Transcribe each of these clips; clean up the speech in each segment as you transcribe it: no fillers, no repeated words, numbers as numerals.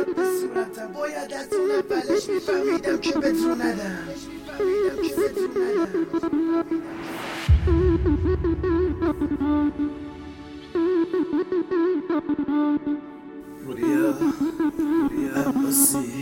به صورتم باید از اون اولش میفهمیدم که بهترو ندم. پوریا عباسی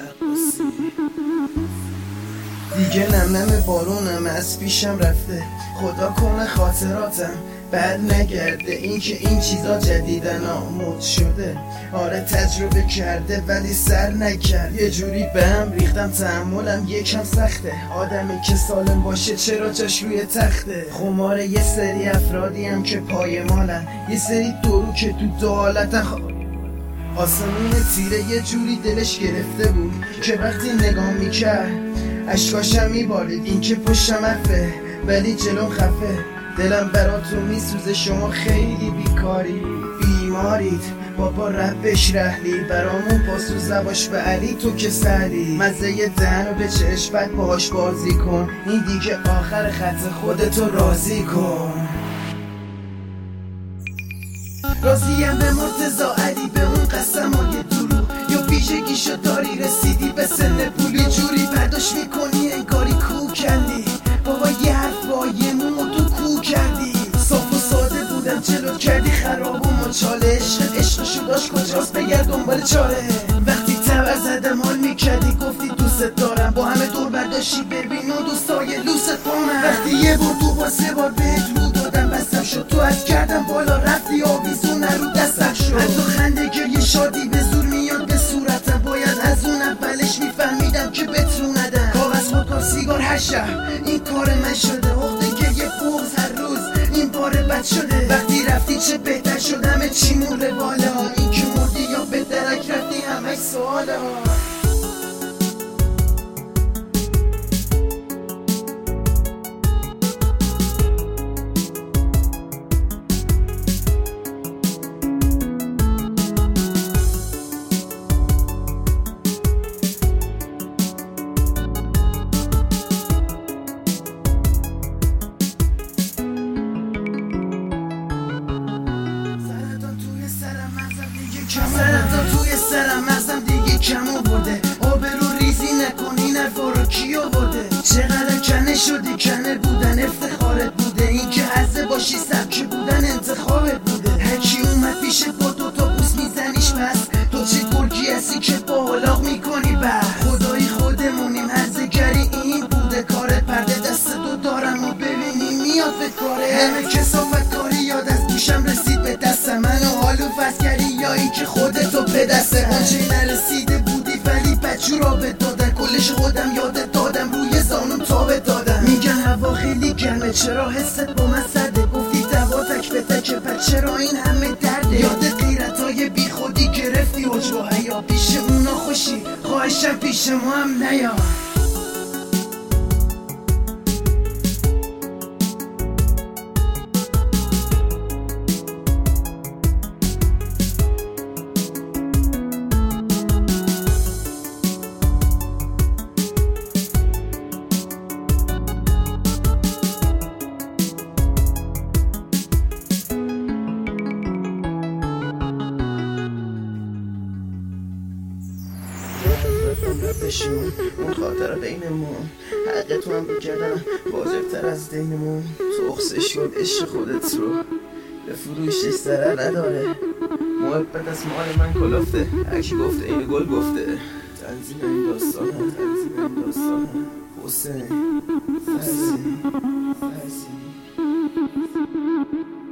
دیگه نم بارونم از پیشم رفته، خدا کنه خاطراتم بد نگرده. این که این چیزا جدیدن آمود شده، آره تجربه کرده ولی سر نکرد. یه جوری به هم ریختم تحملم یکم سخته. آدمی که سالم باشه چرا جاش روی تخته؟ خمار یه سری افرادی هم که پایمالن، یه سری درو که تو دو حالتن. آسمون تیره یه جوری دلش گرفته بود که وقتی نگاه میکرد اشکاشم میبارید. این که پشتم افه ولی جلوم خفه. دلم براتون میسوزه، شما خیلی بیکاری بیمارید. بابا ربش رحلی برامون پاسو زباش به علی، تو که سهلی مزه دهنو به چشم بد باهاش بازی کن. این دیگه آخر خط خودتو راضی کن. راضیم به مرتضا علی، به اون قسم های دروغ یا ویژگیشو داری. رسیدی به سن پولی جوری برداشت میکنی انگاری کو کندی. بابا یه حرف با یه مومو تو کو کردی. صاف و ساده بودم جلوت کردی خراب و مچاله. عشقشو داشت کجاست بگرد دنبال چاره. وقتی تبر زدم حال میکردی گفتی دوست دارم، با همه دور برداشتی ببین اون دوستای لوست بامن. وقتی یه بار دو بار سه بار بهت رو دادم بستم شد، تو از کردم بالا رفتی آویزون رو دستم شد. حتی خنده گریه شادی به زور میاد به صورتم، باید از اون اولش میفهمیدم که بهترو ندم. کاغذ خودکار سیگار هر شب این کار من شده، عقده گریه بغض هر روز این بار بد شده. وقتی رفتی چه بهتر شد همه چی مون رواله ها. این که مردی یا به درک رفتی همه سواله ها. سرطان توی سرم مغزم دیگه کم آورده. آبرو ریزی نکن این حرفا رو کی آورده؟ چقدر کنه شدی کنه بودن افتخارت بوده. این که حزه باشی سبک بودن انتخابت بوده. هرکی اومد پیشت با دوتا بوس میزنیش پس تو چه گرگی هستی که با حلاق میکنی بس. خدایی خودمونیم هرزگری این بوده کارت. پرده دست تو دارم و ببینی میاد به کاره. همه کسافت کاری یاد از گوشم رسید به دستم. منو حالو فسکری یا این که خودتو به دسته آنچه نرسیده بودی ولی بچو را به دادن. کلش خودم یادت دادم روی زانون تابت دادم. میگن هوا خیلی گرمه چرا حست با من سرده. گفتی دوا تک به تکه پس چرا این همه درده. یاد غیرتای بی خودی گرفتی عجب و حیا. پیش اونا خوشی خواهشم پیش ما هم نیا. بشون اون خاطره بینمون، حقیقتو هم بکردم واجبتر از دینمون. تو اخصش کن عشق خودت رو، به فروشش ضرر نداره. محبت از مال من کلافته، هرکی گفته این گل گفته. تنظیم این داستانه حسین فرزی